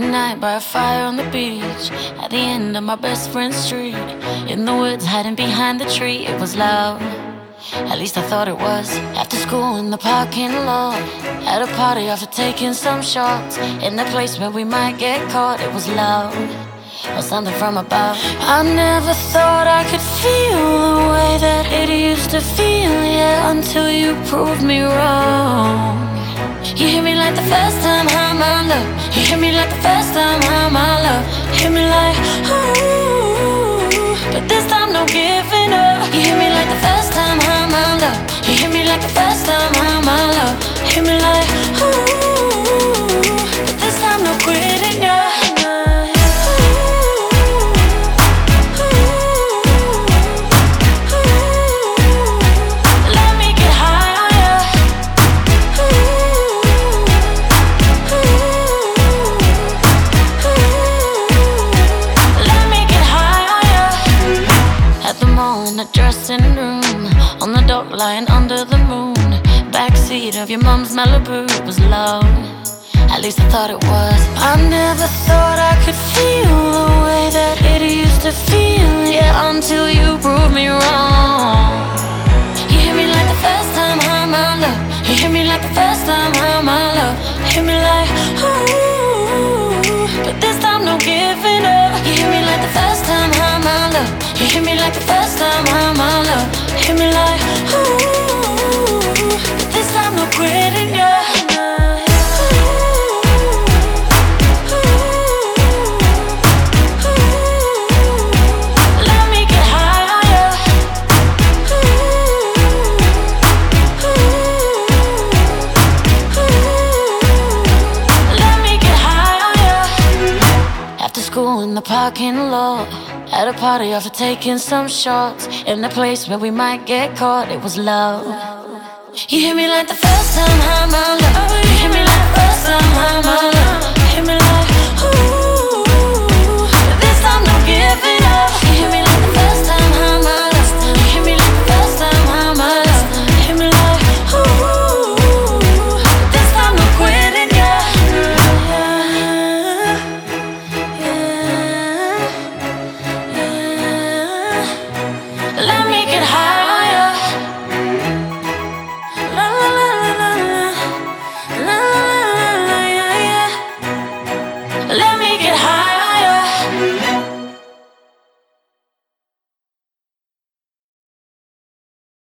night by a fire on the beach, at the end of my best friend's street. In the woods, hiding behind the tree. It was loud, at least I thought it was. After school in the parking lot, at a party after taking some shots, in the place where we might get caught. It was loud, or something from above. I never thought I could feel the way that it used to feel, yeah, until you proved me wrong. You hit me like the first time, how my love. You hit me like the first time, how my love. Hit me like, ooh, but this time no giving up. You hit me like the first time, how my love. You hit me like the first time, how my love. Hit me like, ooh, but this time no quitting, yeah. In the dressing room, on the dock lying under the moon, backseat of your mom's Malibu. It was love, at least I thought it was. I never thought I could feel the way that it used to feel, yeah, until you proved me wrong. You hit me like the first time, how my love. You hit me like the first time, how my love. Hit me like, ooh, but this time no giving up. You hit me like the first time, how my love. You hit me like the first time, how my love. Hit me like, ooh, but this time no quitting, yeah. Let me get higher. Let me get higher. After school in the parking lot, at a party after taking some shots, in a place where we might get caught. It was love. You hit me like the first time, how my love. You hit me like the first time, how my love.